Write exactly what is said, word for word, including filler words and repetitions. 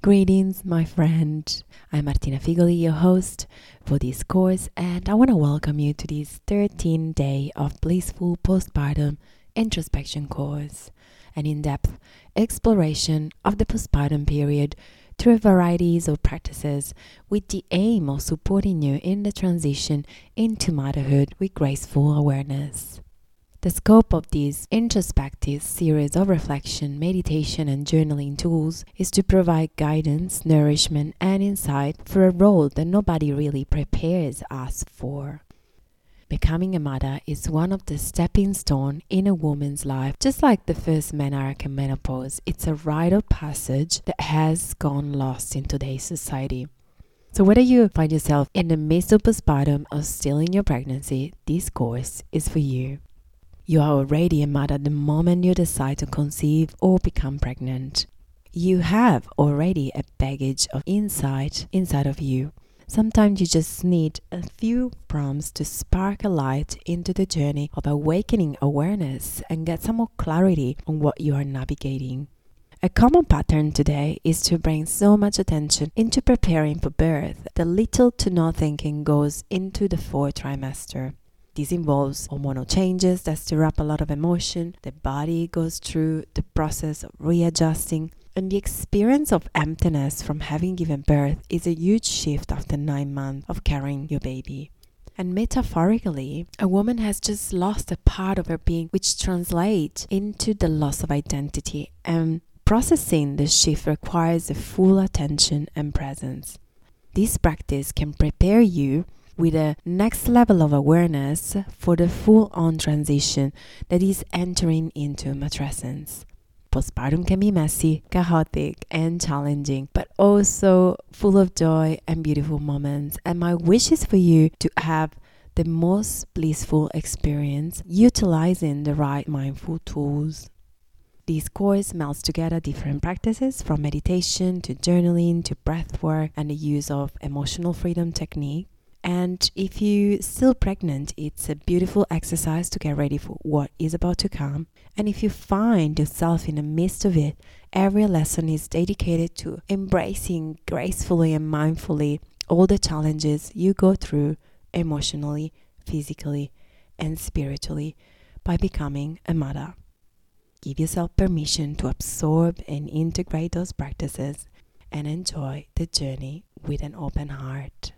Greetings, my friend. I'm Martina Figoli, your host for this course, and I want to welcome you to this thirteenth day of Blissful Postpartum Introspection course, an in-depth exploration of the postpartum period through varieties of practices with the aim of supporting you in the transition into motherhood with graceful awareness. The scope of this introspective series of reflection, meditation, and journaling tools is to provide guidance, nourishment, and insight for a role that nobody really prepares us for. Becoming a mother is one of the stepping stones in a woman's life. Just like the first menarche and menopause, it's a rite of passage that has gone lost in today's society. So whether you find yourself in the midst of postpartum or still in your pregnancy, this course is for you. You are already a mother the moment you decide to conceive or become pregnant. You have already a baggage of insight inside of you. Sometimes you just need a few prompts to spark a light into the journey of awakening awareness and get some more clarity on what you are navigating. A common pattern today is to bring so much attention into preparing for birth that little to no thinking goes into the fourth trimester. This involves hormonal changes that stir up a lot of emotion. The body goes through the process of readjusting, and the experience of emptiness from having given birth is a huge shift after nine months of carrying your baby. And metaphorically, a woman has just lost a part of her being, which translates into the loss of identity, and processing the shift requires a full attention and presence. This practice can prepare you with a next level of awareness for the full-on transition that is entering into matrescence. Postpartum can be messy, chaotic, and challenging, but also full of joy and beautiful moments. And my wish is for you to have the most blissful experience utilizing the right mindful tools. This course melts together different practices from meditation to journaling to breath work and the use of emotional freedom technique. And if you're still pregnant, it's a beautiful exercise to get ready for what is about to come. And if you find yourself in the midst of it, every lesson is dedicated to embracing gracefully and mindfully all the challenges you go through emotionally, physically, and spiritually by becoming a mother. Give yourself permission to absorb and integrate those practices and enjoy the journey with an open heart.